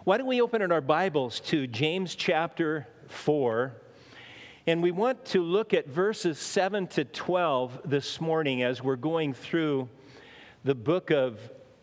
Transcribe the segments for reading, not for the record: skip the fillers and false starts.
Why don't we open in our Bibles to James chapter 4, and we want to look at verses 7 to 12 this morning as we're going through the book of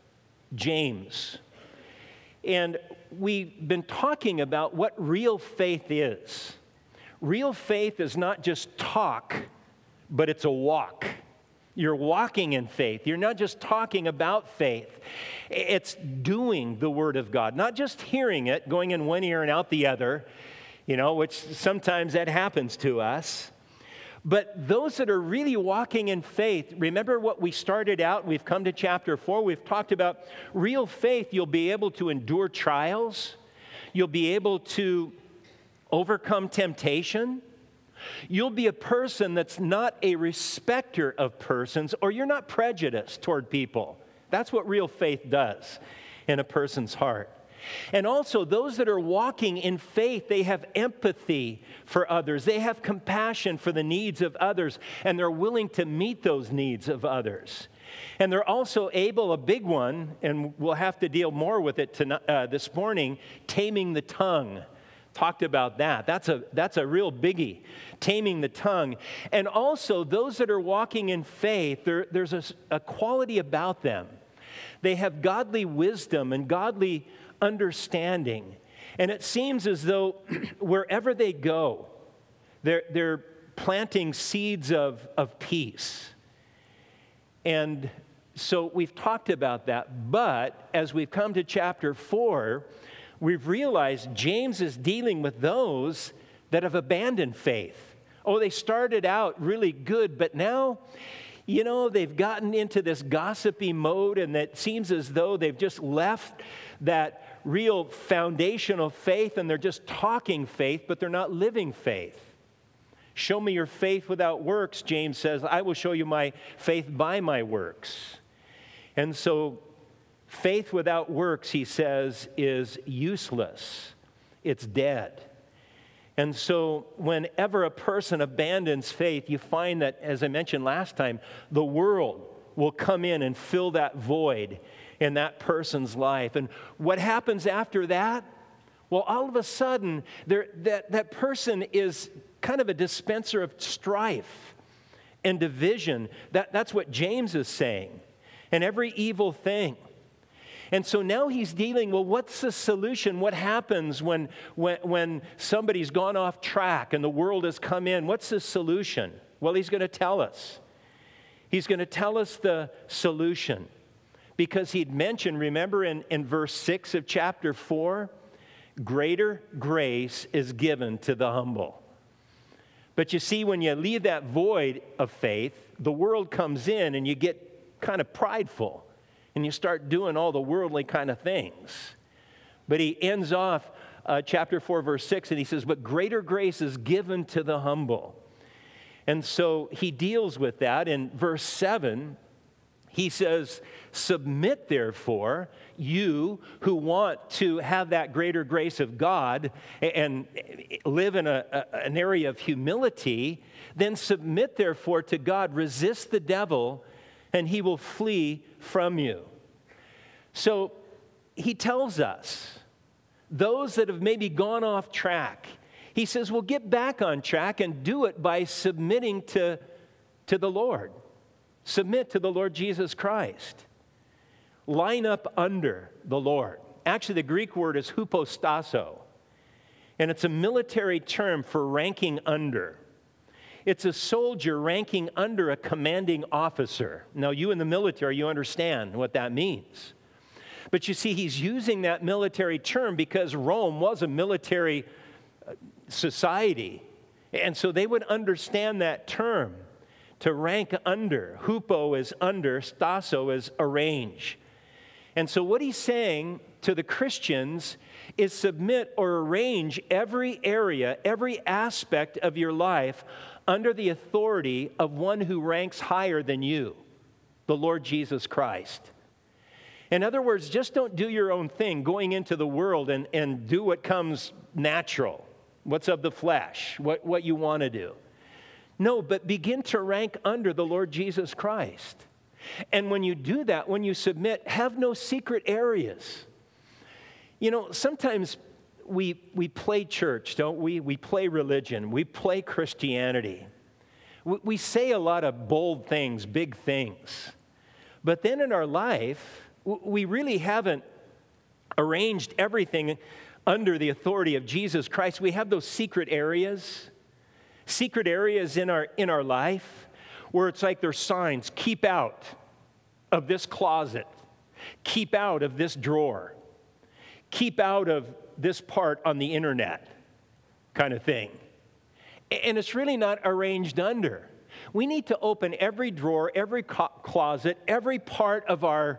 James. And we've been talking about what real faith is. Real faith is not just talk, but it's a walk. You're walking in faith. You're not just talking about faith. It's doing the Word of God, not just hearing it, going in one ear and out the other, which sometimes that happens to us. But those that are really walking in faith, remember what we started out, we've come to chapter 4, we've talked about real faith. You'll be able to endure trials. You'll be able to overcome temptation. You'll be a person that's not a respecter of persons, or you're not prejudiced toward people. That's what real faith does in a person's heart. And also, those that are walking in faith, they have empathy for others. They have compassion for the needs of others, and they're willing to meet those needs of others. And they're also able, a big one, and we'll have to deal more with it this morning, taming the tongue. Talked about that. That's a real biggie, taming the tongue. And also, those that are walking in faith, there's a quality about them. They have godly wisdom and godly understanding. And it seems as though wherever they go, they're planting seeds of peace. And so we've talked about that. But as we've come to chapter 4, we've realized James is dealing with those that have abandoned faith. Oh, they started out really good, but now, they've gotten into this gossipy mode, and it seems as though they've just left that real foundational faith, and they're just talking faith, but they're not living faith. Show me your faith without works, James says. I will show you my faith by my works. And so, faith without works, he says, is useless. It's dead. And so whenever a person abandons faith, you find that, as I mentioned last time, the world will come in and fill that void in that person's life. And what happens after that? Well, all of a sudden, that person is kind of a dispenser of strife and division. That's what James is saying. And every evil thing. And so now he's dealing, well, what's the solution? What happens when somebody's gone off track and the world has come in? What's the solution? Well, he's going to tell us. He's going to tell us the solution. Because he'd mentioned, remember in verse 6 of chapter 4, greater grace is given to the humble. But you see, when you leave that void of faith, the world comes in and you get kind of prideful. And you start doing all the worldly kind of things. But he ends off chapter 4, verse 6, and he says, but greater grace is given to the humble. And so he deals with that. In verse 7, he says, submit therefore, you who want to have that greater grace of God and live in an area of humility, then submit therefore to God, resist the devil, and he will flee from you. So he tells us, those that have maybe gone off track, he says, well, get back on track and do it by submitting to the Lord. Submit to the Lord Jesus Christ. Line up under the Lord. Actually, the Greek word is hupostasso, and it's a military term for ranking under. It's a soldier ranking under a commanding officer. Now, you in the military, you understand what that means. But you see, he's using that military term because Rome was a military society. And so they would understand that term, to rank under. Hupo is under, stasso is arrange. And so what he's saying to the Christians is submit or arrange every area, every aspect of your life under the authority of one who ranks higher than you, the Lord Jesus Christ. In other words, just don't do your own thing going into the world and do what comes natural, what's of the flesh, what you want to do. No, but begin to rank under the Lord Jesus Christ. And when you do that, when you submit, have no secret areas. Sometimes we play church, don't we? We play religion. We play Christianity. We say a lot of bold things, big things. But then in our life, we really haven't arranged everything under the authority of Jesus Christ. We have those secret areas in our life where it's like there's signs, keep out of this closet, keep out of this drawer, keep out of this part on the internet kind of thing. And it's really not arranged under. We need to open every drawer, every closet, every part of our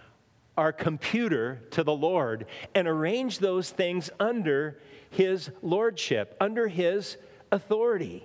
computer to the Lord and arrange those things under His lordship, under His authority.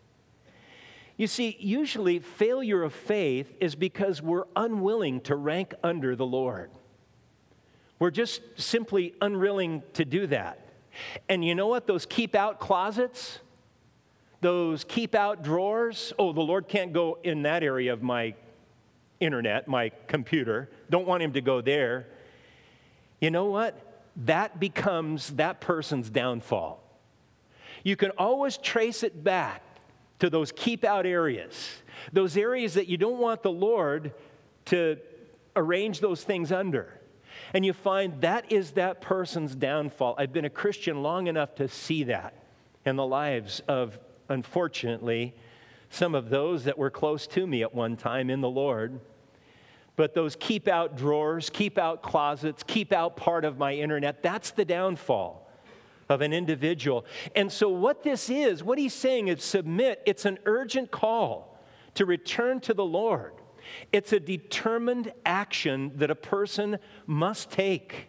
You see, usually failure of faith is because we're unwilling to rank under the Lord. We're just simply unwilling to do that. And you know what? Those keep out closets, those keep out drawers, the Lord can't go in that area of my internet, my computer. Don't want Him to go there. You know what? That becomes that person's downfall. You can always trace it back to those keep out areas, those areas that you don't want the Lord to arrange those things under. And you find that is that person's downfall. I've been a Christian long enough to see that in the lives of, unfortunately, some of those that were close to me at one time in the Lord. But those keep out drawers, keep out closets, keep out part of my internet, that's the downfall of an individual. And so what this is, what he's saying is submit. It's an urgent call to return to the Lord. It's a determined action that a person must take.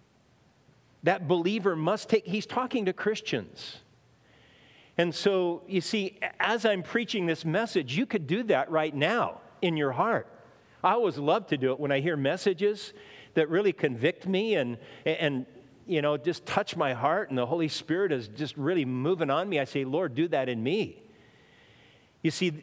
That believer must take. He's talking to Christians. And so, you see, as I'm preaching this message, you could do that right now in your heart. I always love to do it when I hear messages that really convict me and just touch my heart, and the Holy Spirit is just really moving on me. I say, Lord, do that in me. You see,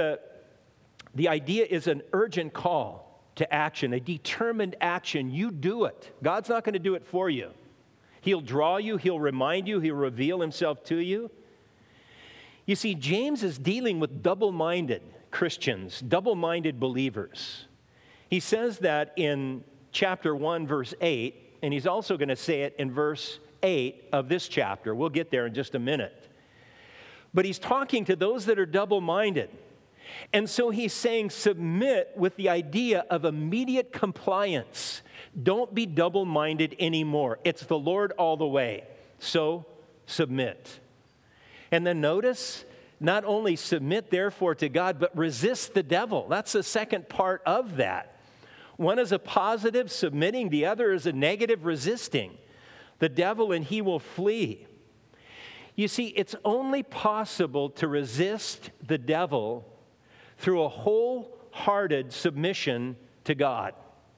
the idea is an urgent call to action, a determined action. You do it. God's not going to do it for you. He'll draw you, He'll remind you, He'll reveal Himself to you. You see, James is dealing with double-minded Christians, double-minded believers. He says that in chapter 1, verse 8, and he's also going to say it in verse 8 of this chapter. We'll get there in just a minute. But he's talking to those that are double-minded. And so he's saying submit with the idea of immediate compliance. Don't be double-minded anymore. It's the Lord all the way. So submit. And then notice, not only submit therefore to God, but resist the devil. That's the second part of that. One is a positive, submitting. The other is a negative, resisting the devil, and he will flee. You see, it's only possible to resist the devil through a wholehearted submission to God.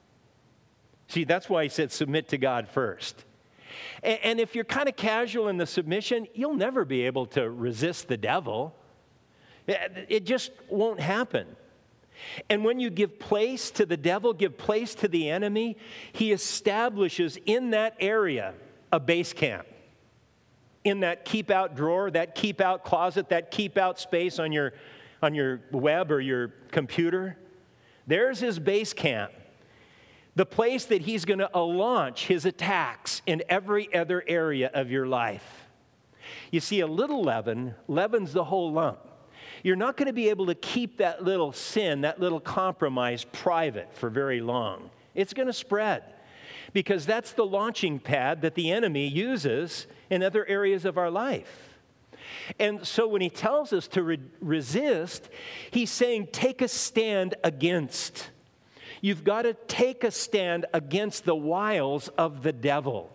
See, that's why he said submit to God first. And if you're kind of casual in the submission, you'll never be able to resist the devil. It just won't happen. And when you give place to the devil, give place to the enemy, he establishes in that area a base camp. In that keep-out drawer, that keep-out closet, that keep-out space on your web or your computer, there's his base camp. The place that he's going to launch his attacks in every other area of your life. You see, a little leaven leavens the whole lump. You're not going to be able to keep that little sin, that little compromise private for very long. It's going to spread because that's the launching pad that the enemy uses in other areas of our life. And so when he tells us to resist, he's saying take a stand against. You've got to take a stand against the wiles of the devil.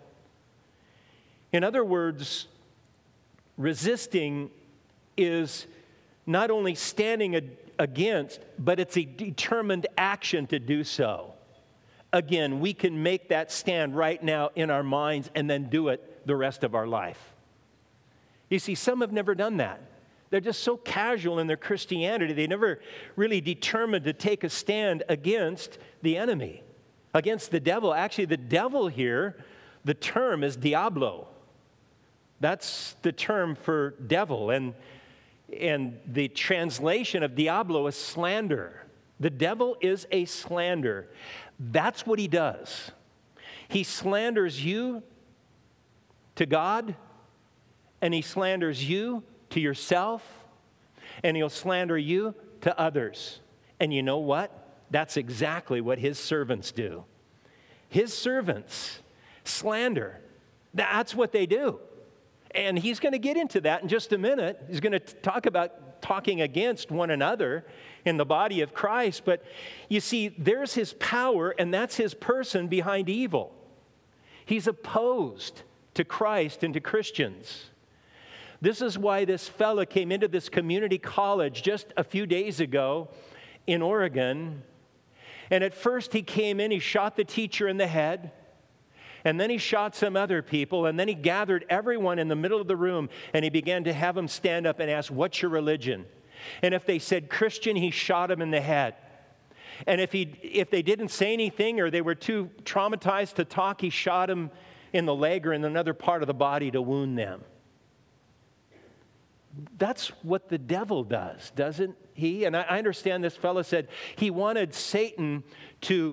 In other words, resisting is not only standing against, but it's a determined action to do so. Again, we can make that stand right now in our minds and then do it the rest of our life. You see, some have never done that. They're just so casual in their Christianity, they never really determined to take a stand against the enemy, against the devil. Actually, the devil here, the term is diablo. That's the term for devil. And the translation of diablo is slander. The devil is a slander. That's what he does. He slanders you to God, and he slanders you to yourself, and he'll slander you to others. And you know what? That's exactly what his servants do. His servants slander. That's what they do. And he's going to get into that in just a minute. He's going to talk about talking against one another in the body of Christ. But you see, there's his power, and that's his person behind evil. He's opposed to Christ and to Christians. This is why this fella came into this community college just a few days ago in Oregon. And at first he came in, he shot the teacher in the head. And then he shot some other people, and then he gathered everyone in the middle of the room, and he began to have them stand up and ask, "What's your religion?" And if they said Christian, he shot them in the head. And if they didn't say anything or they were too traumatized to talk, he shot them in the leg or in another part of the body to wound them. That's what the devil does, doesn't he? And I understand this fellow said he wanted Satan to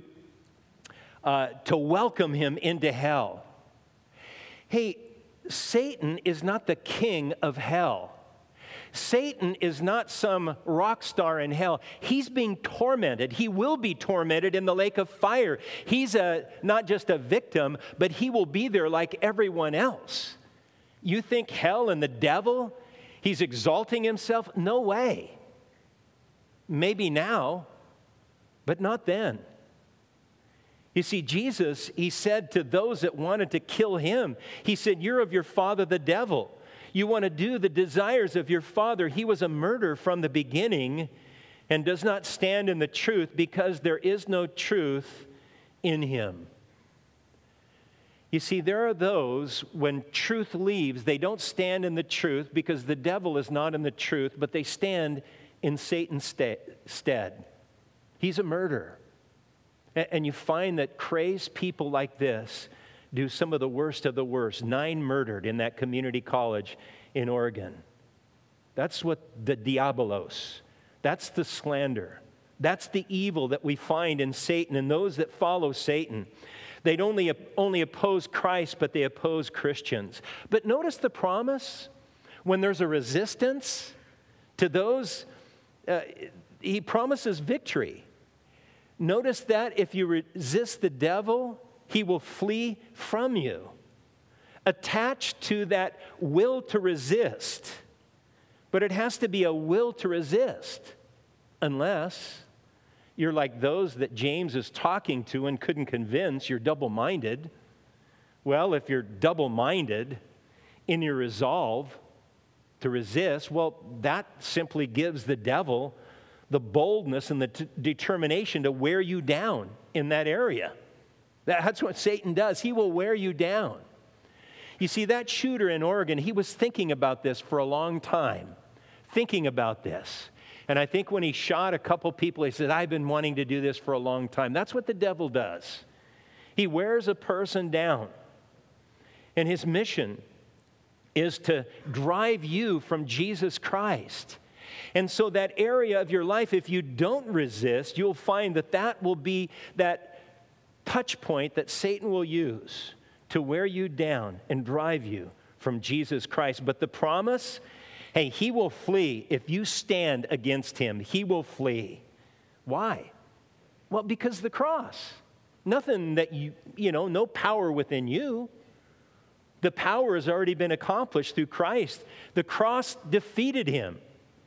welcome him into hell. Hey, Satan is not the king of hell. Satan is not some rock star in hell. He's being tormented. He will be tormented in the lake of fire. He's not just a victim, but he will be there like everyone else. You think hell and the devil, he's exalting himself? No way. Maybe now, but not then. You see, Jesus, he said to those that wanted to kill him, he said, "You're of your father the devil. You want to do the desires of your father. He was a murderer from the beginning and does not stand in the truth because there is no truth in him." You see, there are those, when truth leaves, they don't stand in the truth because the devil is not in the truth, but they stand in Satan's stead. He's a murderer. And you find that crazed people like this do some of the worst of the worst. 9 murdered in that community college in Oregon. That's what the diabolos, that's the slander. That's the evil that we find in Satan and those that follow Satan. They don't only oppose Christ, but they oppose Christians. But notice the promise. When there's a resistance to those, he promises victory. Notice that if you resist the devil, he will flee from you. Attached to that will to resist. But it has to be a will to resist, unless you're like those that James is talking to and couldn't convince. You're double-minded. Well, if you're double-minded in your resolve to resist, well, that simply gives the devil the boldness and the determination to wear you down in that area. That's what Satan does. He will wear you down. You see, that shooter in Oregon, he was thinking about this for a long time, thinking about this. And I think when he shot a couple people, he said, "I've been wanting to do this for a long time." That's what the devil does. He wears a person down. And his mission is to drive you from Jesus Christ. And so that area of your life, if you don't resist, you'll find that that will be that touch point that Satan will use to wear you down and drive you from Jesus Christ. But the promise, hey, he will flee. If you stand against him, he will flee. Why? Well, because the cross. Nothing that no power within you. The power has already been accomplished through Christ. The cross defeated him.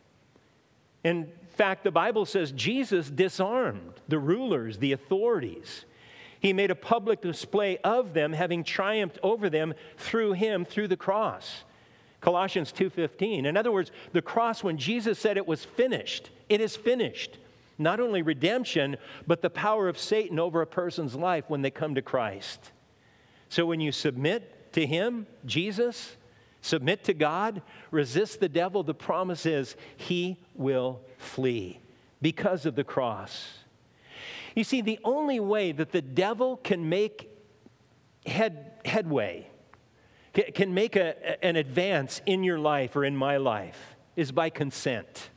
In fact, the Bible says Jesus disarmed the rulers, the authorities. He made a public display of them, having triumphed over them through him, through the cross. Colossians 2:15. In other words, the cross, when Jesus said it was finished, it is finished. Not only redemption, but the power of Satan over a person's life when they come to Christ. So when you submit to him, Jesus, submit to God, resist the devil, the promise is he will flee because of the cross. You see, the only way that the devil can make headway, can make an advance in your life or in my life is by consent.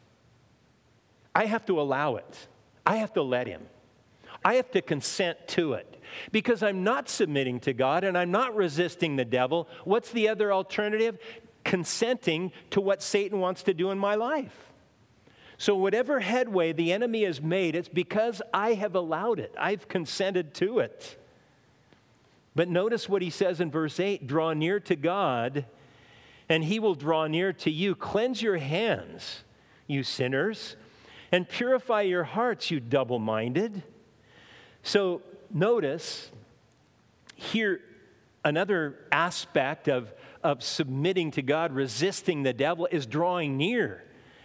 I have to allow it. I have to let him. I have to consent to it. Because I'm not submitting to God and I'm not resisting the devil. What's the other alternative? Consenting to what Satan wants to do in my life. So whatever headway the enemy has made, it's because I have allowed it. I've consented to it. But notice what he says in verse 8, draw near to God, and he will draw near to you. Cleanse your hands, you sinners, and purify your hearts, you double-minded. So notice here another aspect of submitting to God, resisting the devil, is drawing near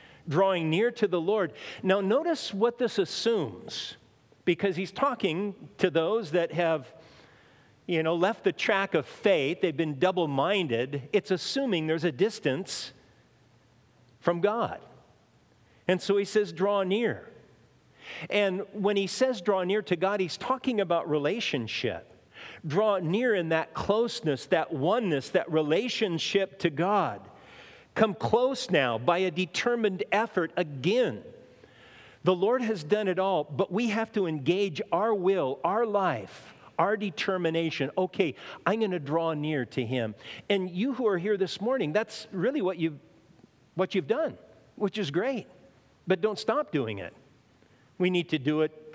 to the Lord. Now notice what this assumes, because he's talking to those that have left the track of faith. They've been double-minded. It's assuming there's a distance from God. And so he says, draw near. And when he says draw near to God, he's talking about relationship. Draw near in that closeness, that oneness, that relationship to God. Come close now by a determined effort again. The Lord has done it all, but we have to engage our will, our life, our determination. Okay, I'm going to draw near to him. And you who are here this morning, that's really what you've done, which is great. But don't stop doing it. We need to do it,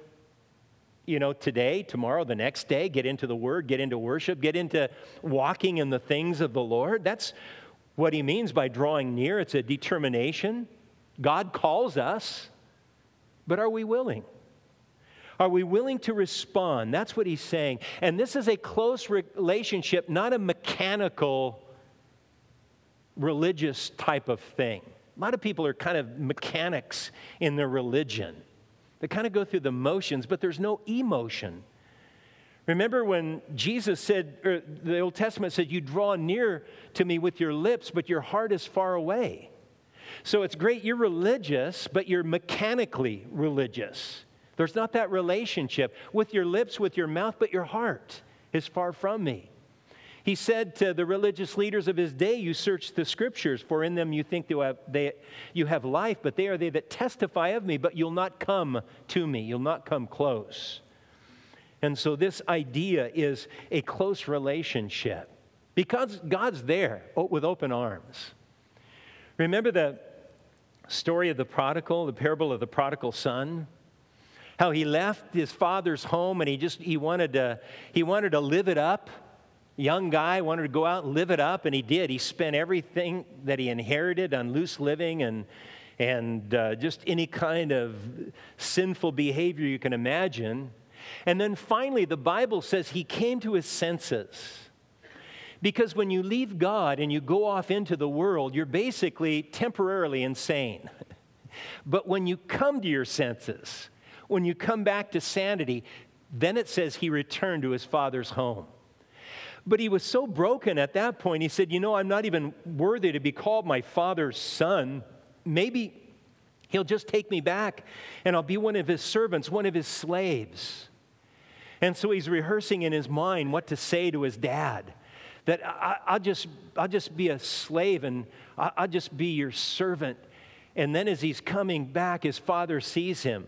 today, tomorrow, the next day. Get into the Word, get into worship, get into walking in the things of the Lord. That's what he means by drawing near. It's a determination. God calls us, but are we willing? Are we willing to respond? That's what he's saying. And this is a close relationship, not a mechanical, religious type of thing. A lot of people are kind of mechanics in their religion. They kind of go through the motions, but there's no emotion. Remember when Jesus said, or the Old Testament said, you draw near to me with your lips, but your heart is far away. So it's great, you're religious, but you're mechanically religious. There's not that relationship with your lips, with your mouth, but your heart is far from me. He said to the religious leaders of his day, you search the scriptures, for in them you think you have life, but they are they that testify of me, but you'll not come to me. You'll not come close. And so this idea is a close relationship because God's there with open arms. Remember the story of the prodigal, the parable of the prodigal son? How he left his father's home and he wanted to live it up. Young guy wanted to go out and live it up, and he did. He spent everything that he inherited on loose living and just any kind of sinful behavior you can imagine. And then finally, the Bible says he came to his senses. Because when you leave God and you go off into the world, you're basically temporarily insane. But when you come to your senses, when you come back to sanity, then it says he returned to his father's home. But he was so broken at that point, he said, I'm not even worthy to be called my father's son. Maybe he'll just take me back and I'll be one of his servants, one of his slaves. And so he's rehearsing in his mind what to say to his dad. That I'll just be a slave and I'll just be your servant. And then as he's coming back, his father sees him.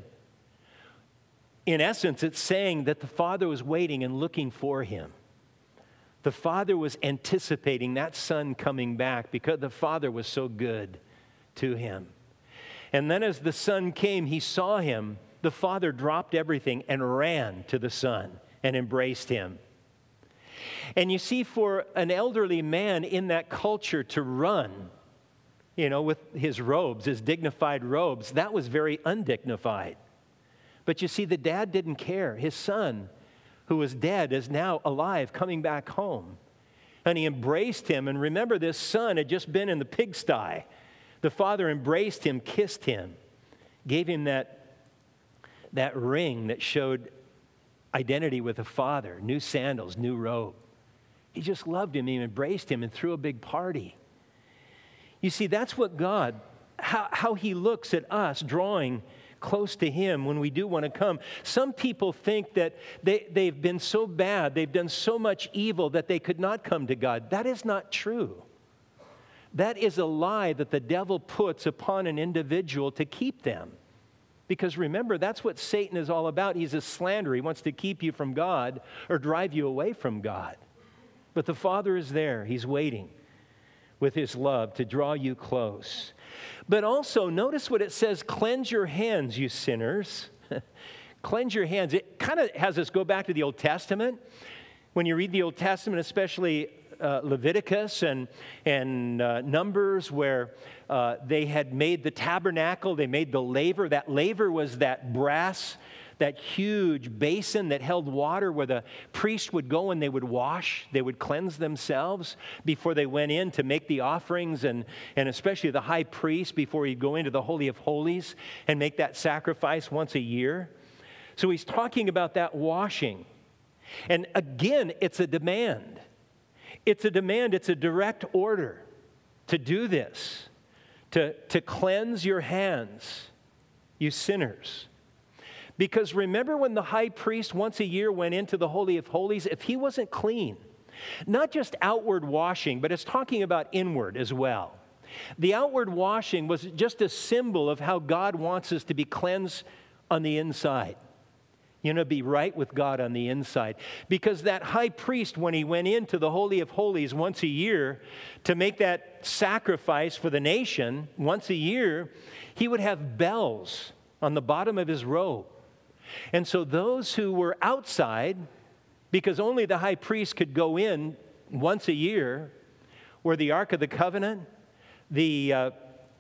In essence, it's saying that the father was waiting and looking for him. The father was anticipating that son coming back because the father was so good to him. And then as the son came, he saw him. The father dropped everything and ran to the son and embraced him. And you see, for an elderly man in that culture to run, with his robes, his dignified robes, that was very undignified. But you see, the dad didn't care. His son, who was dead, is now alive, coming back home. And he embraced him. And remember, this son had just been in the pigsty. The father embraced him, kissed him, gave him that ring that showed identity with the father, new sandals, new robe. He just loved him. He embraced him and threw a big party. You see, that's what God, how he looks at us, drawing close to Him, when we do want to come. Some people think that they've been so bad, they've done so much evil that they could not come to God. That is not true. That is a lie that the devil puts upon an individual to keep them. Because remember, that's what Satan is all about. He's a slanderer. He wants to keep you from God or drive you away from God. But the Father is there. He's waiting with His love to draw you close. But also, notice what it says, cleanse your hands, you sinners. Cleanse your hands. It kind of has us go back to the Old Testament. When you read the Old Testament, especially Leviticus and Numbers, where they had made the tabernacle, they made the laver. That laver was that brass, that huge basin that held water where the priest would go and they would wash, they would cleanse themselves before they went in to make the offerings, and especially the high priest before he'd go into the Holy of Holies and make that sacrifice once a year. So he's talking about that washing. And again, it's a demand. It's a demand, it's a direct order to do this, to cleanse your hands, you sinners. Because remember when the high priest once a year went into the Holy of Holies, if he wasn't clean, not just outward washing, but it's talking about inward as well. The outward washing was just a symbol of how God wants us to be cleansed on the inside. You know, be right with God on the inside. Because that high priest, when he went into the Holy of Holies once a year to make that sacrifice for the nation, once a year, he would have bells on the bottom of his robe. And so those who were outside, because only the high priest could go in once a year, where the Ark of the Covenant, the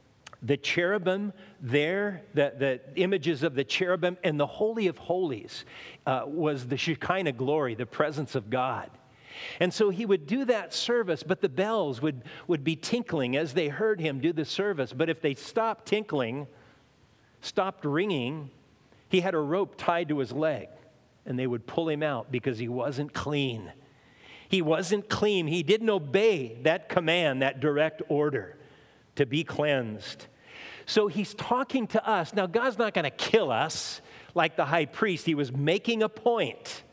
cherubim there, the images of the cherubim, and the Holy of Holies was the Shekinah glory, the presence of God. And so he would do that service, but the bells would be tinkling as they heard him do the service. But if they stopped tinkling, stopped ringing, he had a rope tied to his leg, and they would pull him out because he wasn't clean. He wasn't clean. He didn't obey that command, that direct order to be cleansed. So he's talking to us. Now, God's not going to kill us like the high priest. He was making a point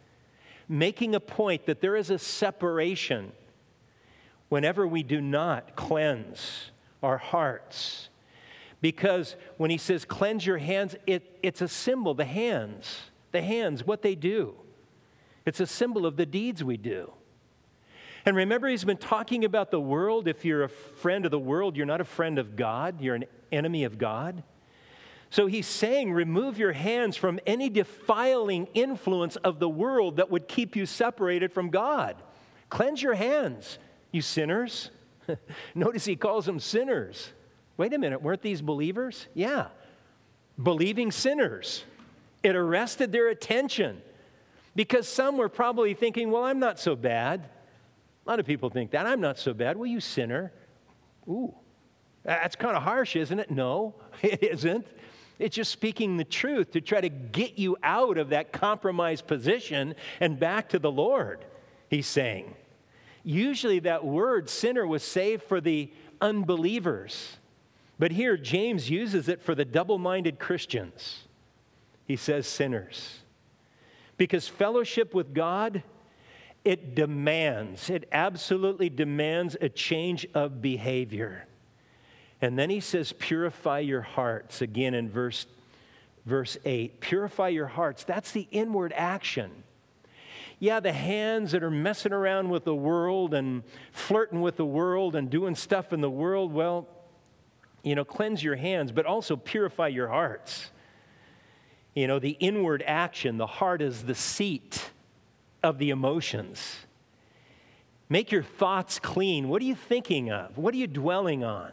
that there is a separation whenever we do not cleanse our hearts. Because when he says, cleanse your hands, it's a symbol, the hands, what they do. It's a symbol of the deeds we do. And remember, he's been talking about the world. If you're a friend of the world, you're not a friend of God. You're an enemy of God. So he's saying, remove your hands from any defiling influence of the world that would keep you separated from God. Cleanse your hands, you sinners. Notice he calls them sinners. Wait a minute, weren't these believers? Yeah, believing sinners. It arrested their attention because some were probably thinking, well, I'm not so bad. A lot of people think that. I'm not so bad. Well, you sinner. Ooh, that's kind of harsh, isn't it? No, it isn't. It's just speaking the truth to try to get you out of that compromised position and back to the Lord, he's saying. Usually that word sinner was saved for the unbelievers. But here, James uses it for the double-minded Christians. He says sinners. Because fellowship with God, it absolutely demands a change of behavior. And then he says, purify your hearts, again in verse 8. Purify your hearts. That's the inward action. Yeah, the hands that are messing around with the world and flirting with the world and doing stuff in the world, well, cleanse your hands, but also purify your hearts. The inward action, the heart is the seat of the emotions. Make your thoughts clean. What are you thinking of? What are you dwelling on?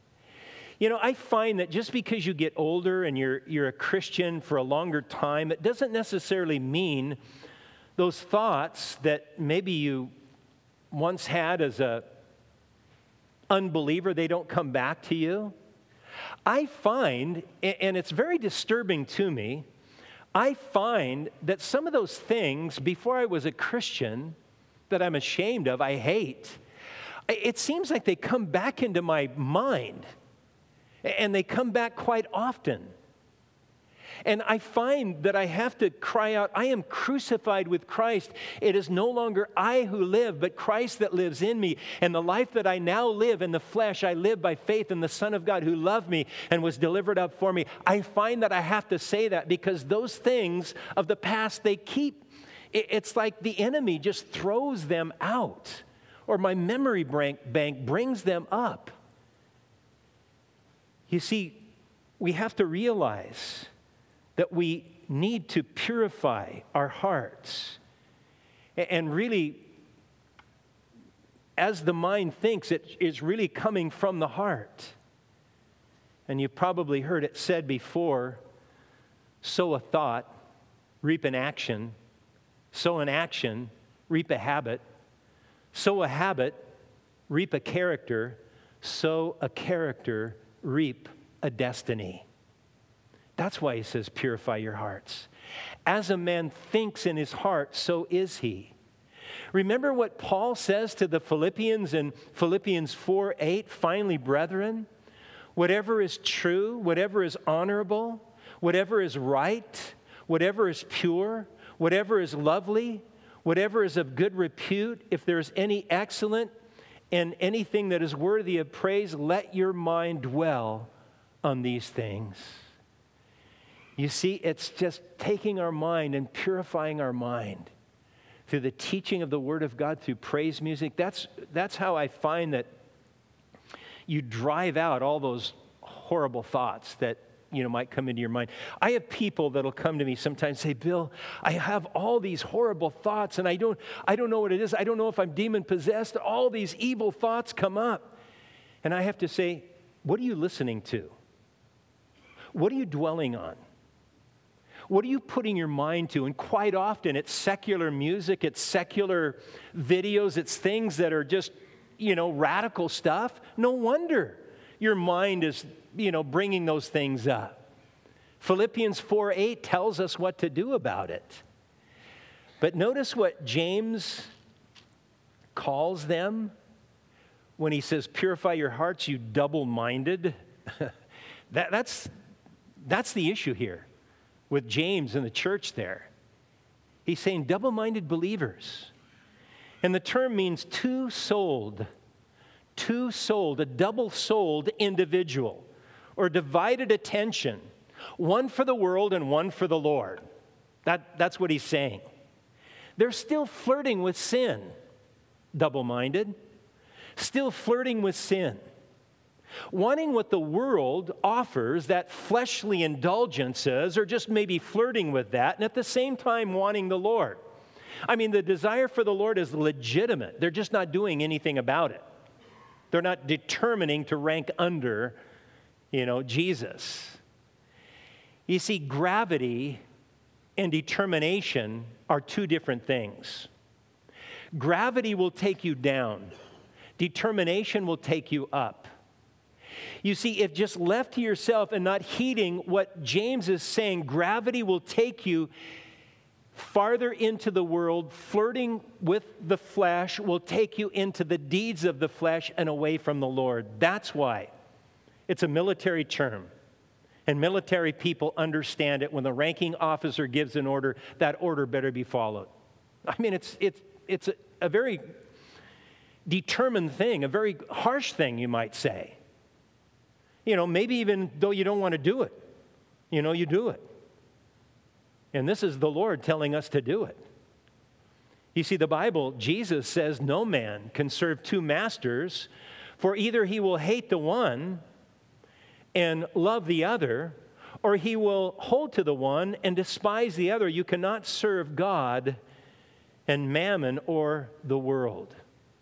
I find that just because you get older and you're a Christian for a longer time, it doesn't necessarily mean those thoughts that maybe you once had as a unbeliever, they don't come back to you. I find, and it's very disturbing to me, I find that some of those things before I was a Christian that I'm ashamed of, I hate, it seems like they come back into my mind, and they come back quite often. And I find that I have to cry out, I am crucified with Christ. It is no longer I who live, but Christ that lives in me. And the life that I now live in the flesh, I live by faith in the Son of God who loved me and was delivered up for me. I find that I have to say that because those things of the past, it's like the enemy just throws them out, or my memory bank brings them up. You see, we have to realize that we need to purify our hearts. And really, as the mind thinks, it is really coming from the heart. And you've probably heard it said before, sow a thought, reap an action. Sow an action, reap a habit. Sow a habit, reap a character. Sow a character, reap a destiny. That's why he says, purify your hearts. As a man thinks in his heart, so is he. Remember what Paul says to the Philippians in Philippians 4:8, finally, brethren, whatever is true, whatever is honorable, whatever is right, whatever is pure, whatever is lovely, whatever is of good repute, if there is any excellent and anything that is worthy of praise, let your mind dwell on these things. You see, it's just taking our mind and purifying our mind through the teaching of the Word of God, through praise music. That's how I find that you drive out all those horrible thoughts that might come into your mind. I have people that'll come to me sometimes and say, Bill, I have all these horrible thoughts and I don't know what it is. I don't know if I'm demon possessed. All these evil thoughts come up. And I have to say, what are you listening to? What are you dwelling on? What are you putting your mind to? And quite often it's secular music, it's secular videos, it's things that are just, radical stuff. No wonder your mind is, bringing those things up. Philippians 4:8 tells us what to do about it. But notice what James calls them when he says, purify your hearts, you double-minded. That's the issue here with James and the church there. He's saying double-minded believers. And the term means two-souled, a double-souled individual, or divided attention, one for the world and one for the Lord. That's what he's saying. They're still flirting with sin, double-minded, still flirting with sin, wanting what the world offers, that fleshly indulgences, or just maybe flirting with that, and at the same time wanting the Lord. I mean, the desire for the Lord is legitimate. They're just not doing anything about it. They're not determining to rank under, Jesus. You see, gravity and determination are two different things. Gravity will take you down. Determination will take you up. You see, if just left to yourself and not heeding what James is saying, gravity will take you farther into the world. Flirting with the flesh will take you into the deeds of the flesh and away from the Lord. That's why it's a military term. And military people understand it. When the ranking officer gives an order, that order better be followed. I mean, it's a very determined thing, a very harsh thing, you might say. Maybe even though you don't want to do it, you do it. And this is the Lord telling us to do it. You see, the Bible, Jesus says, no man can serve two masters, for either he will hate the one and love the other, or he will hold to the one and despise the other. You cannot serve God and mammon or the world.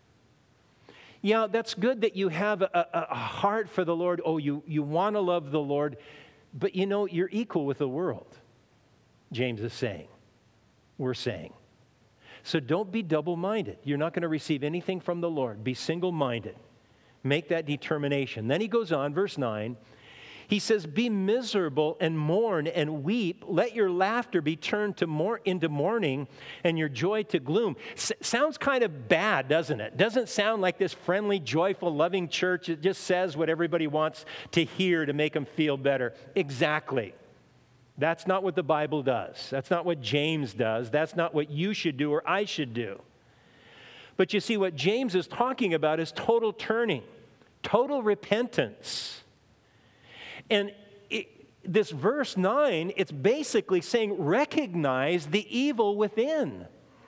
Yeah, that's good that you have a heart for the Lord. Oh, you want to love the Lord, but you're equal with the world, James is saying. We're saying. So don't be double-minded. You're not going to receive anything from the Lord. Be single-minded. Make that determination. Then he goes on, verse 9. He says, be miserable and mourn and weep. Let your laughter be turned into mourning and your joy to gloom. Sounds kind of bad, doesn't it? Doesn't sound like this friendly, joyful, loving church. It just says what everybody wants to hear to make them feel better. Exactly. That's not what the Bible does. That's not what James does. That's not what you should do or I should do. But you see, what James is talking about is total turning, total repentance. And this verse 9, it's basically saying recognize the evil within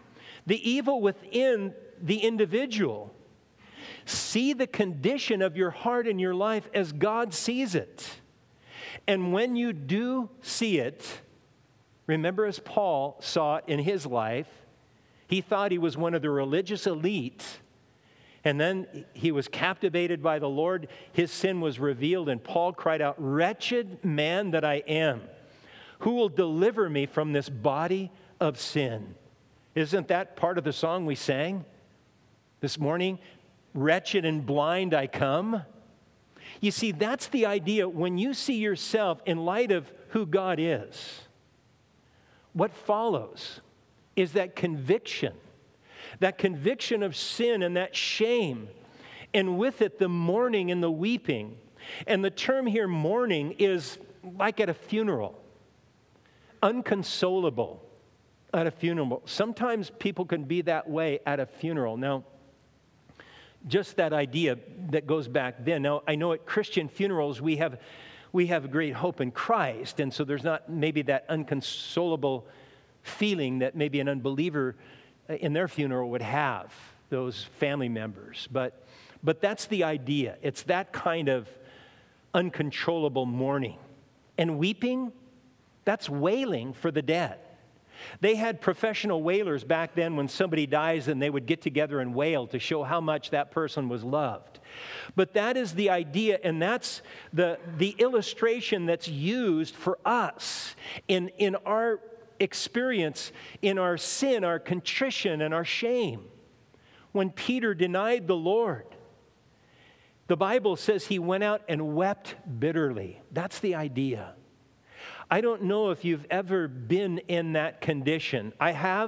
the individual. See the condition of your heart and your life as God sees it. And when you do see it, remember as Paul saw it in his life, he thought he was one of the religious elite, and then he was captivated by the Lord. His sin was revealed, and Paul cried out, "Wretched man that I am, who will deliver me from this body of sin?" Isn't that part of the song we sang this morning? Wretched and blind I come. You see, that's the idea. When you see yourself in light of who God is, what follows is that conviction of sin and that shame, and with it the mourning and the weeping. And the term here, mourning, is like at a funeral, unconsolable at a funeral. Sometimes people can be that way at a funeral. Now, just that idea that goes back then. Now, I know at Christian funerals we have great hope in Christ, and so there's not maybe that unconsolable feeling that maybe an unbeliever in their funeral would have, those family members. But that's the idea. It's that kind of uncontrollable mourning. And weeping, that's wailing for the dead. They had professional wailers back then. When somebody dies, and they would get together and wail to show how much that person was loved. But that is the idea, and that's the illustration that's used for us in our experience, in our sin, our contrition, and our shame. When Peter denied the Lord, the Bible says he went out and wept bitterly. That's the idea. I don't know if you've ever been in that condition. I have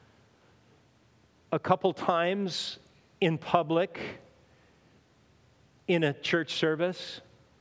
a couple times in public in a church service.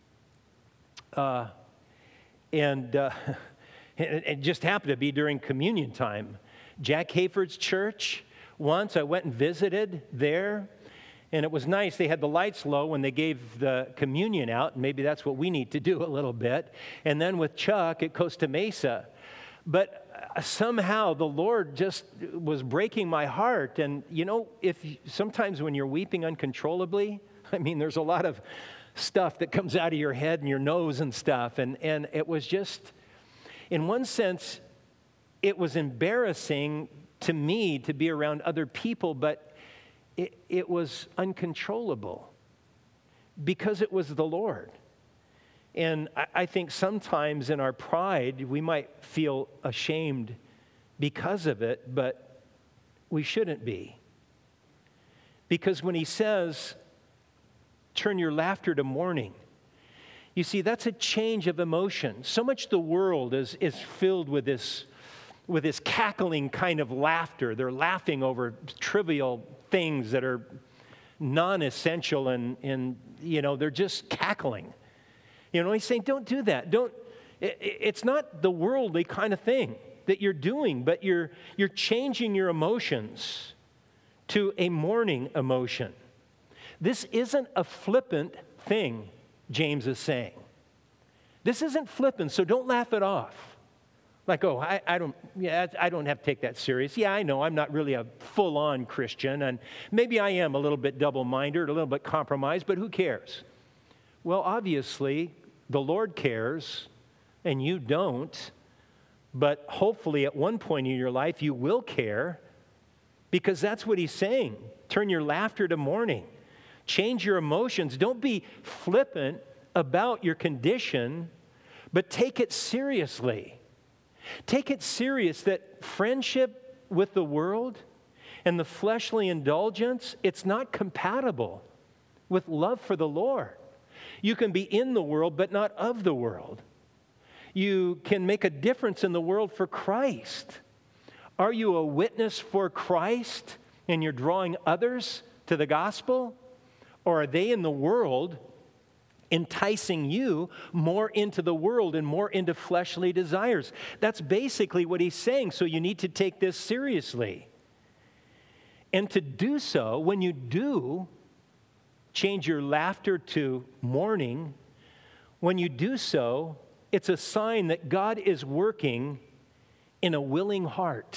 And it just happened to be during communion time. Jack Hayford's church, once I went and visited there. And it was nice. They had the lights low when they gave the communion out. And maybe that's what we need to do a little bit. And then with Chuck at Costa Mesa. But somehow the Lord just was breaking my heart. And you know, sometimes when you're weeping uncontrollably, I mean, there's a lot of stuff that comes out of your head and your nose and stuff. And it was just, in one sense, it was embarrassing to me to be around other people, but it was uncontrollable because it was the Lord. And I think sometimes in our pride, we might feel ashamed because of it, but we shouldn't be. Because when he says, turn your laughter to mourning, you see, that's a change of emotion. So much the world is filled with this cackling kind of laughter. They're laughing over trivial things that are non-essential, and they're just cackling. He's saying, don't do that. It's not the worldly kind of thing that you're doing, but you're changing your emotions to a mourning emotion. This isn't a flippant thing, James is saying. This isn't flippant, so don't laugh it off. Like, oh, I don't have to take that serious. Yeah, I know I'm not really a full-on Christian, and maybe I am a little bit double-minded, a little bit compromised, but who cares? Well, obviously, the Lord cares, and you don't, but hopefully at one point in your life you will care, because that's what he's saying. Turn your laughter to mourning. Change your emotions. Don't be flippant about your condition, but take it seriously. Take it serious that friendship with the world and the fleshly indulgence, it's not compatible with love for the Lord. You can be in the world, but not of the world. You can make a difference in the world for Christ. Are you a witness for Christ and you're drawing others to the gospel? Or are they in the world enticing you more into the world and more into fleshly desires. That's basically what he's saying. So you need to take this seriously. And to do so, when you do change your laughter to mourning, when you do so, it's a sign that God is working in a willing heart.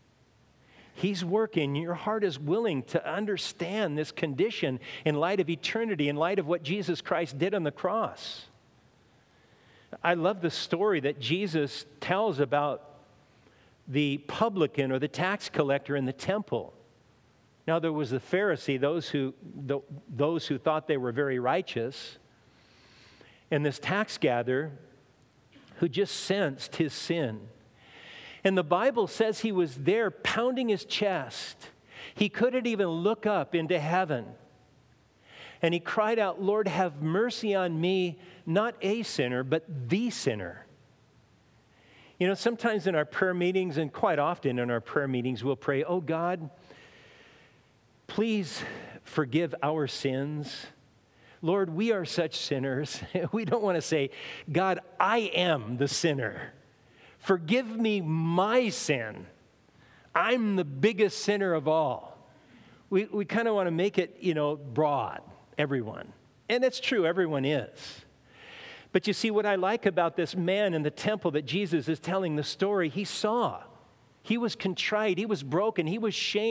He's working. Your heart is willing to understand this condition in light of eternity, in light of what Jesus Christ did on the cross. I love the story that Jesus tells about the publican or the tax collector in the temple. Now, there was the Pharisee, those who thought they were very righteous, and this tax gatherer who just sensed his sin. And the Bible says he was there pounding his chest. He couldn't even look up into heaven. And he cried out, "Lord, have mercy on me, not a sinner, but the sinner." You know, sometimes in our prayer meetings, and quite often in our prayer meetings, we'll pray, "Oh God, please forgive our sins. Lord, we are such sinners." We don't want to say, "God, I am the sinner. Forgive me my sin. I'm the biggest sinner of all." We kind of want to make it, broad, everyone. And it's true, everyone is. But you see, what I like about this man in the temple that Jesus is telling the story, he saw. He was contrite. He was broken. He was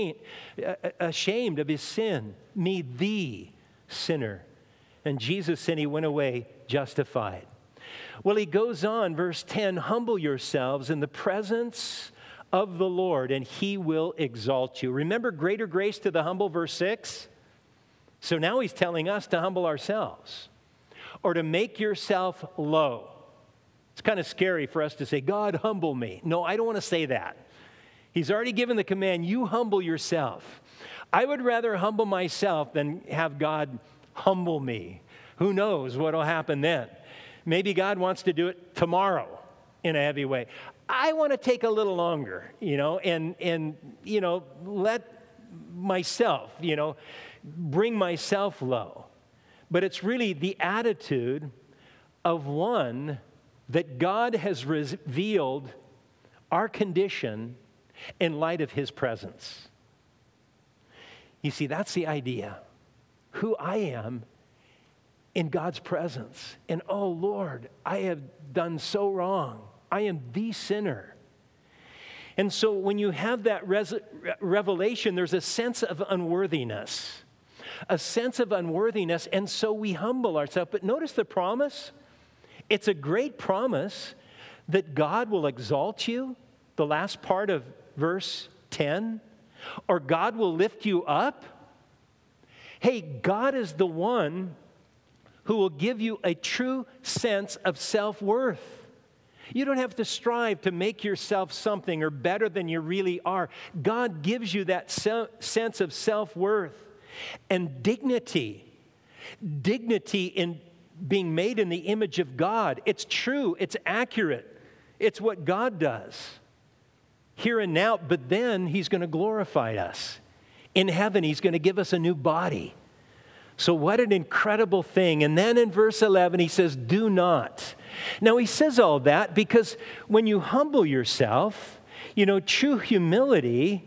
ashamed of his sin. "Me, the sinner." And Jesus said he went away justified. Well, he goes on, verse 10, "Humble yourselves in the presence of the Lord, and he will exalt you." Remember, greater grace to the humble, verse 6? So now he's telling us to humble ourselves or to make yourself low. It's kind of scary for us to say, "God, humble me." No, I don't want to say that. He's already given the command, you humble yourself. I would rather humble myself than have God humble me. Who knows what will happen then? Maybe God wants to do it tomorrow in a heavy way. I want to take a little longer, and let myself, bring myself low. But it's really the attitude of one that God has revealed our condition in light of his presence. You see, that's the idea. Who I am in God's presence. And oh Lord, I have done so wrong. I am the sinner. And so when you have that revelation, there's a sense of unworthiness. A sense of unworthiness, and so we humble ourselves. But notice the promise. It's a great promise that God will exalt you, the last part of verse 10, or God will lift you up. Hey, God is the one who will give you a true sense of self-worth. You don't have to strive to make yourself something or better than you really are. God gives you that sense of self-worth and dignity. Dignity in being made in the image of God. It's true. It's accurate. It's what God does here and now. But then he's going to glorify us. In heaven, he's going to give us a new body. So what an incredible thing. And then in verse 11, he says, "Do not." Now, he says all that because when you humble yourself, true humility,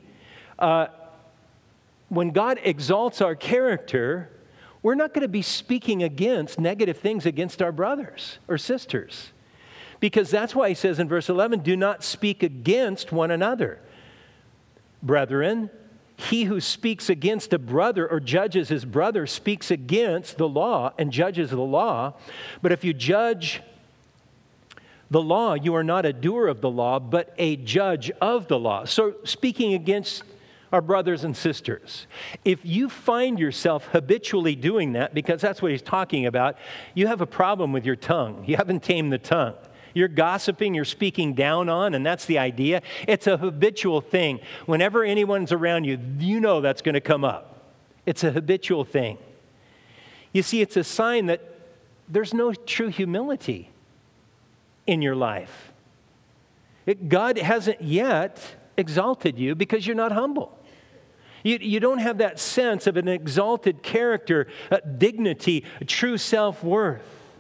when God exalts our character, we're not going to be speaking against negative things against our brothers or sisters. Because that's why he says in verse 11, "Do not speak against one another. Brethren, he who speaks against a brother or judges his brother speaks against the law and judges the law. But if you judge the law, you are not a doer of the law, but a judge of the law." So speaking against our brothers and sisters, if you find yourself habitually doing that, because that's what he's talking about, you have a problem with your tongue. You haven't tamed the tongue. You're gossiping, you're speaking down on, and that's the idea. It's a habitual thing. Whenever anyone's around you, you know that's going to come up. It's a habitual thing. You see, it's a sign that there's no true humility in your life. God hasn't yet exalted you because you're not humble. You don't have that sense of an exalted character, dignity, true self-worth.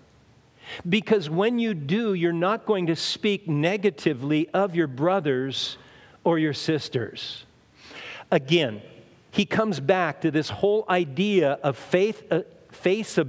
Because when you do, you're not going to speak negatively of your brothers or your sisters. Again, he comes back to this whole idea of faith's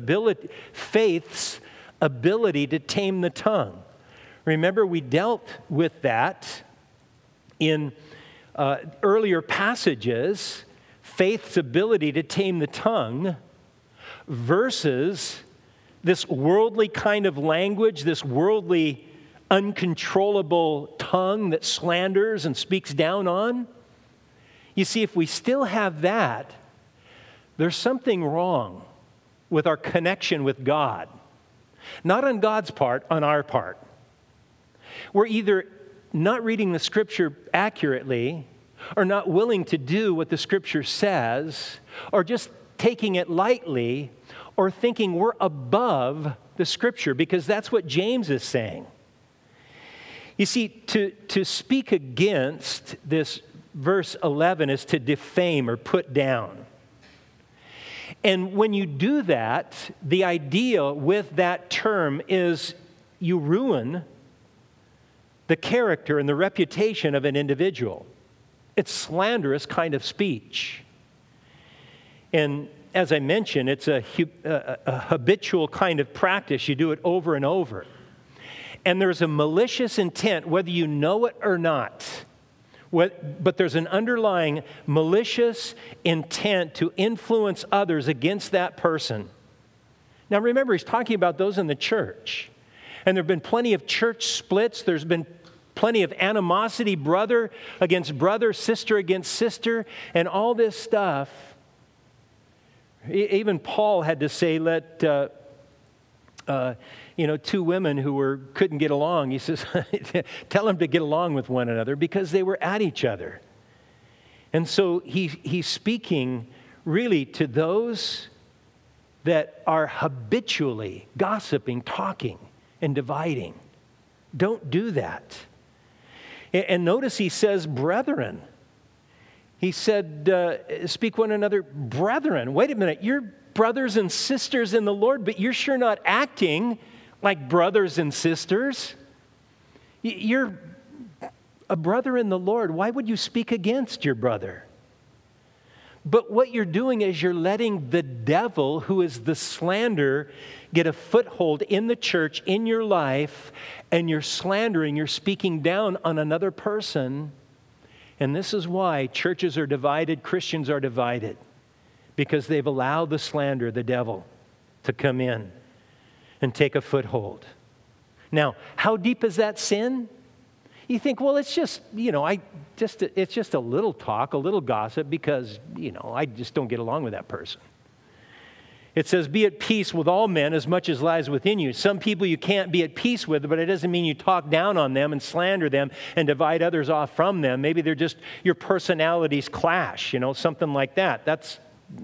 ability to tame the tongue. Remember, we dealt with that in earlier passages, faith's ability to tame the tongue versus this worldly kind of language, this worldly uncontrollable tongue that slanders and speaks down on. You see, if we still have that, there's something wrong with our connection with God. Not on God's part, on our part. We're either not reading the Scripture accurately, or not willing to do what the Scripture says, or just taking it lightly, or thinking we're above the Scripture, because that's what James is saying. You see, to speak against this verse 11 is to defame or put down. And when you do that, the idea with that term is you ruin the character and the reputation of an individual. It's slanderous kind of speech. And as I mentioned, it's a habitual kind of practice. You do it over and over. And there's a malicious intent, whether you know it or not. But there's an underlying malicious intent to influence others against that person. Now remember, he's talking about those in the church. And there have been plenty of church splits. There's been plenty of animosity, brother against brother, sister against sister, and all this stuff. Even Paul had to say, let two women who couldn't get along, he says, tell them to get along with one another because they were at each other. And so he's speaking really to those that are habitually gossiping, talking, and dividing. Don't do that. And notice he says, brethren. He said, speak one another, brethren. Wait a minute, you're brothers and sisters in the Lord, but you're sure not acting like brothers and sisters. You're a brother in the Lord. Why would you speak against your brother? But what you're doing is you're letting the devil, who is the slander, get a foothold in the church, in your life, and you're slandering, you're speaking down on another person. And this is why churches are divided, Christians are divided, because they've allowed the slander, the devil, to come in and take a foothold. Now, how deep is that sin? You think, well, it's just, it's just a little talk, a little gossip, because, I just don't get along with that person. It says, be at peace with all men as much as lies within you. Some people you can't be at peace with, but it doesn't mean you talk down on them and slander them and divide others off from them. Maybe they're just, your personalities clash, something like that. That's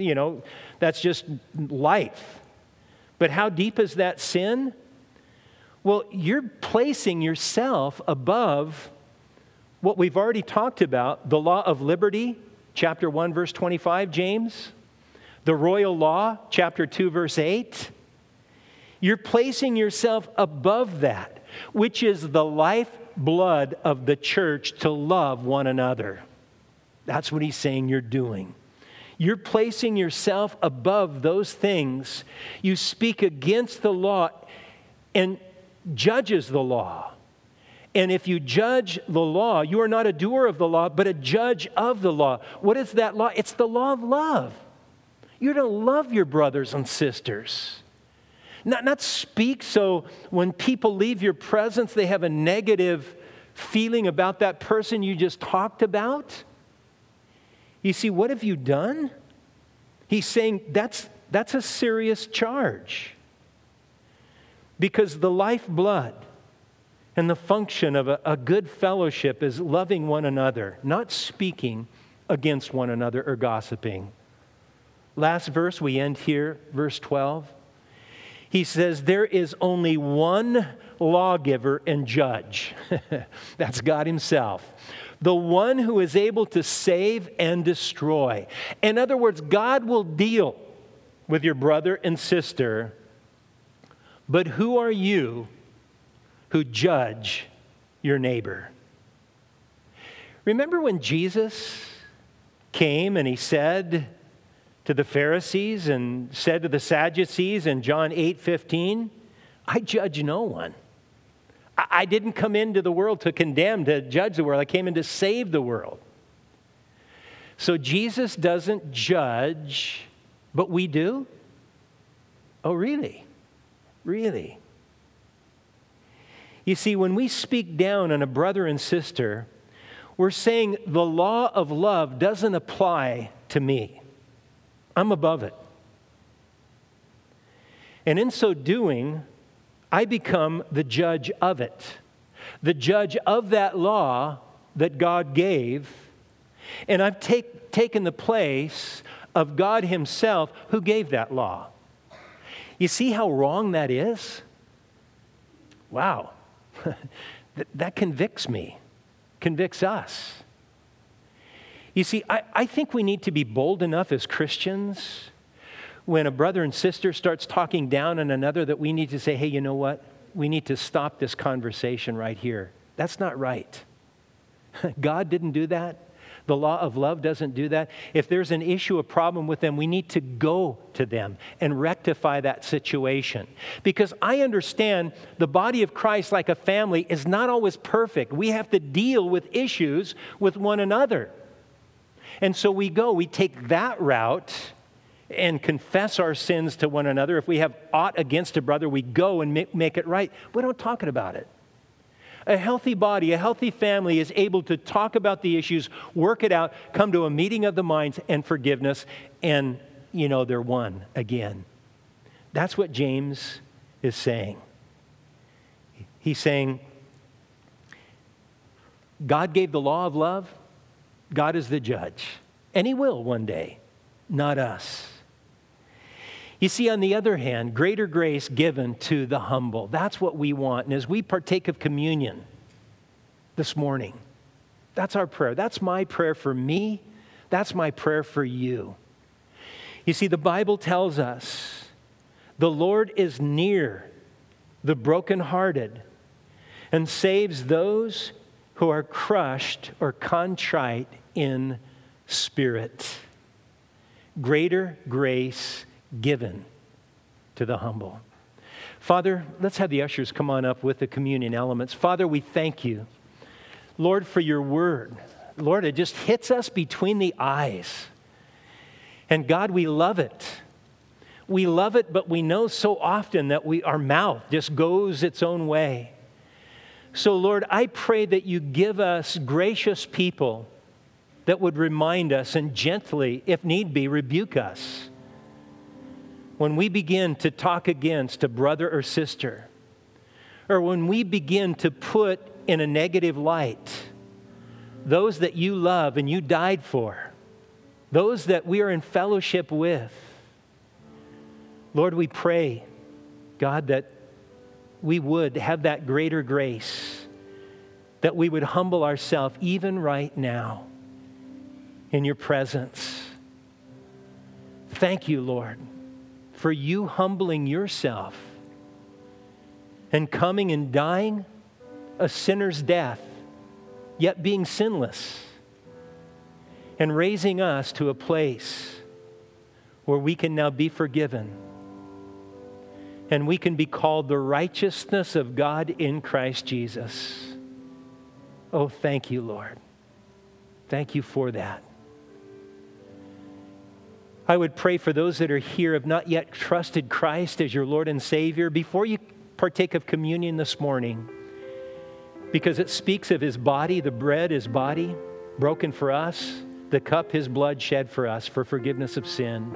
just life. But how deep is that sin? Well, you're placing yourself above what we've already talked about, the law of liberty, chapter 1, verse 25, James. The royal law, chapter 2, verse 8. You're placing yourself above that, which is the lifeblood of the church to love one another. That's what he's saying you're doing. You're placing yourself above those things. You speak against the law and judges the law. And if you judge the law, you are not a doer of the law, but a judge of the law. What is that law? It's the law of love. You're to love your brothers and sisters. Not speak so when people leave your presence, they have a negative feeling about that person you just talked about. You see, what have you done? He's saying that's a serious charge. Because the lifeblood and the function of a good fellowship is loving one another, not speaking against one another or gossiping. Last verse, we end here, verse 12. He says, there is only one lawgiver and judge. That's God himself. The one who is able to save and destroy. In other words, God will deal with your brother and sister But who are you who judge your neighbor? Remember when Jesus came and he said to the Pharisees and said to the Sadducees in John 8:15, I judge no one. I didn't come into the world to condemn, to judge the world. I came in to save the world. So Jesus doesn't judge, but we do? Oh, really? Really? You see, when we speak down on a brother and sister, we're saying the law of love doesn't apply to me. I'm above it. And in so doing, I become the judge of it, the judge of that law that God gave, and I've taken the place of God Himself who gave that law. You see how wrong that is? Wow. That convicts me, convicts us. You see, I think we need to be bold enough as Christians when a brother and sister starts talking down on another that we need to say, hey, you know what? We need to stop this conversation right here. That's not right. God didn't do that. The law of love doesn't do that. If there's an issue, a problem with them, we need to go to them and rectify that situation. Because I understand the body of Christ, like a family, is not always perfect. We have to deal with issues with one another. And so we take that route and confess our sins to one another. If we have aught against a brother, we go and make it right. We don't talk about it. A healthy body, a healthy family is able to talk about the issues, work it out, come to a meeting of the minds and forgiveness, and, they're one again. That's what James is saying. He's saying, God gave the law of love. God is the judge. And He will one day, not us. You see, on the other hand, greater grace given to the humble. That's what we want. And as we partake of communion this morning, that's our prayer. That's my prayer for me. That's my prayer for you. You see, the Bible tells us the Lord is near the brokenhearted and saves those who are crushed or contrite in spirit. Greater grace given to the humble. Father, let's have the ushers come on up with the communion elements. Father, we thank you, Lord, for your word. Lord, it just hits us between the eyes. And God, we love it. We love it, but we know so often that our mouth just goes its own way. So, Lord, I pray that you give us gracious people that would remind us and gently, if need be, rebuke us when we begin to talk against a brother or sister, or when we begin to put in a negative light those that you love and you died for, those that we are in fellowship with. Lord, we pray, God, that we would have that greater grace, that we would humble ourselves even right now in your presence. Thank you, Lord, for you humbling yourself and coming and dying a sinner's death, yet being sinless, and raising us to a place where we can now be forgiven and we can be called the righteousness of God in Christ Jesus. Oh, thank you, Lord. Thank you for that. I would pray for those that are here, have not yet trusted Christ as your Lord and Savior, before you partake of communion this morning, because it speaks of His body, the bread, His body, broken for us, the cup, His blood shed for us for forgiveness of sin.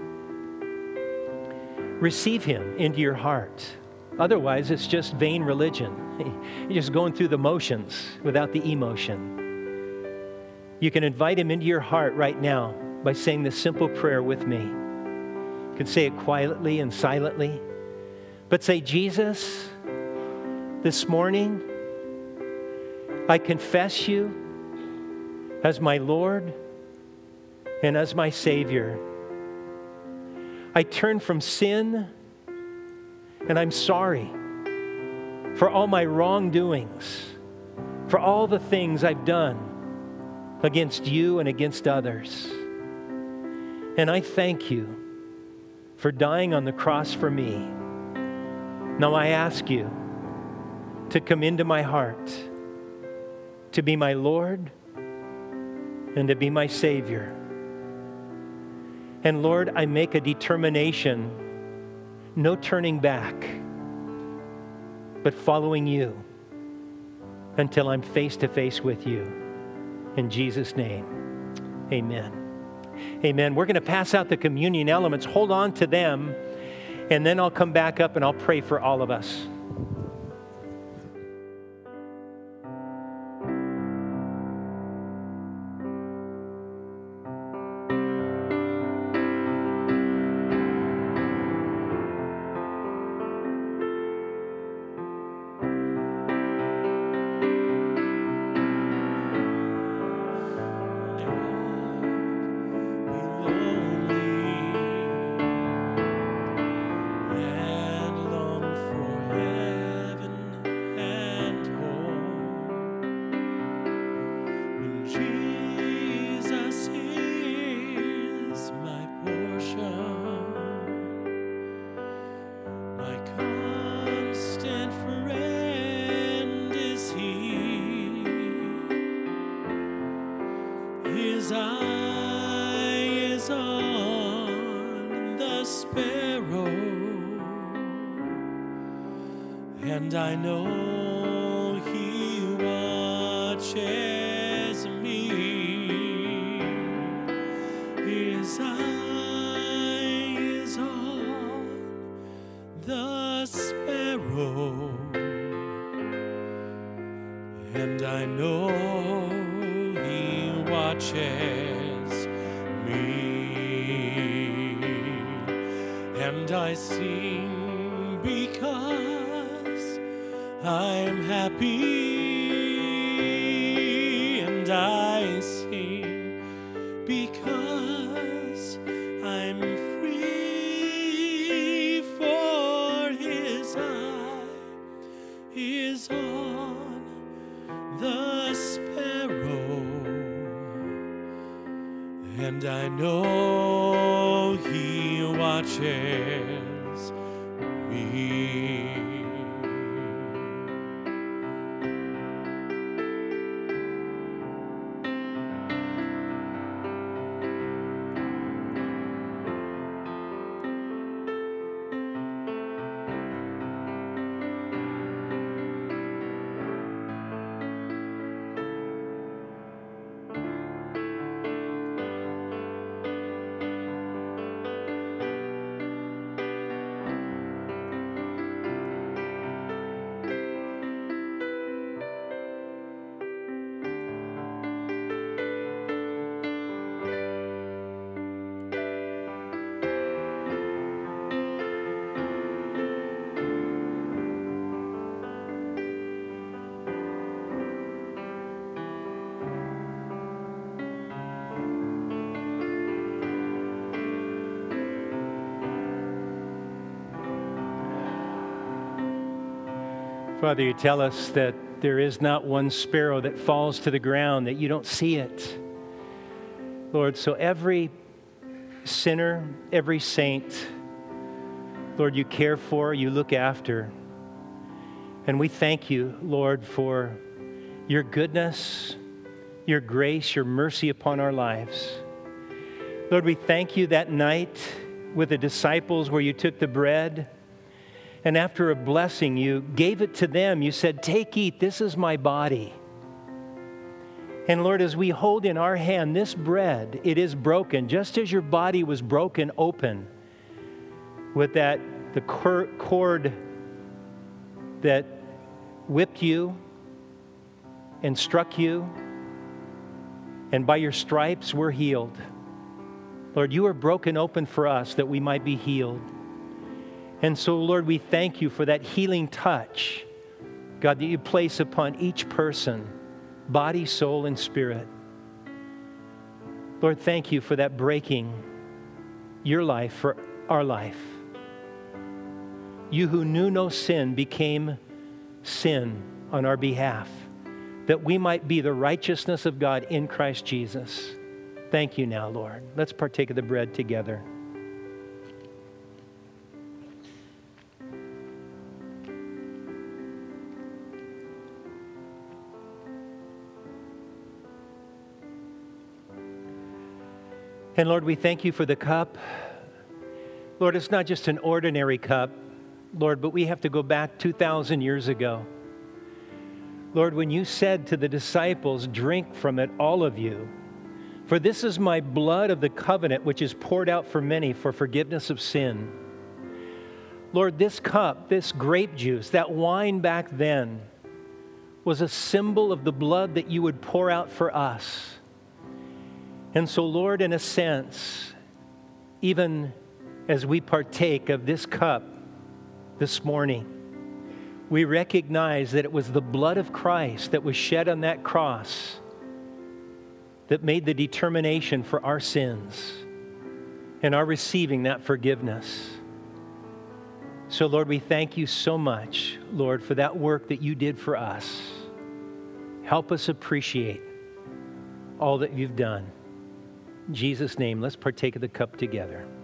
Receive Him into your heart. Otherwise, it's just vain religion. You're just going through the motions without the emotion. You can invite Him into your heart right now by saying this simple prayer with me. You can say it quietly and silently, but say, Jesus, this morning, I confess you as my Lord and as my Savior. I turn from sin And I'm sorry for all my wrongdoings, for all the things I've done against you and against others. And I thank you for dying on the cross for me. Now I ask you to come into my heart, to be my Lord and to be my Savior. And Lord, I make a determination, no turning back, but following you until I'm face to face with you. In Jesus' name, amen. Amen. We're going to pass out the communion elements. Hold on to them, and then I'll come back up and I'll pray for all of us. His eye is on the sparrow, and I know He watches me. His eye is on the sparrow, and I know He watches me. And I sing because I'm happy, and I sing because I'm free, for His eye is on the sparrow, and I know He watches me. Father, you tell us that there is not one sparrow that falls to the ground, that you don't see it. Lord, so every sinner, every saint, Lord, you care for, you look after. And we thank you, Lord, for your goodness, your grace, your mercy upon our lives. Lord, we thank you that night with the disciples where you took the bread, and after a blessing, you gave it to them. You said, "Take, eat, this is my body." And Lord, as we hold in our hand this bread, it is broken, just as your body was broken open with the cord that whipped you and struck you, and by your stripes we're healed. Lord, you are broken open for us that we might be healed. And so, Lord, we thank you for that healing touch, God, that you place upon each person, body, soul, and spirit. Lord, thank you for that breaking your life for our life. you who knew no sin became sin on our behalf, that we might be the righteousness of God in Christ Jesus. Thank you now, Lord. Let's partake of the bread together. And Lord, we thank you for the cup. Lord, it's not just an ordinary cup, Lord, but we have to go back 2,000 years ago. Lord, when you said to the disciples, drink from it, all of you, for this is my blood of the covenant, which is poured out for many for forgiveness of sin. Lord, this cup, this grape juice, that wine back then was a symbol of the blood that you would pour out for us. And so, Lord, in a sense, even as we partake of this cup this morning, we recognize that it was the blood of Christ that was shed on that cross that made the determination for our sins and our receiving that forgiveness. So, Lord, we thank you so much, Lord, for that work that you did for us. Help us appreciate all that you've done. In Jesus' name, let's partake of the cup together.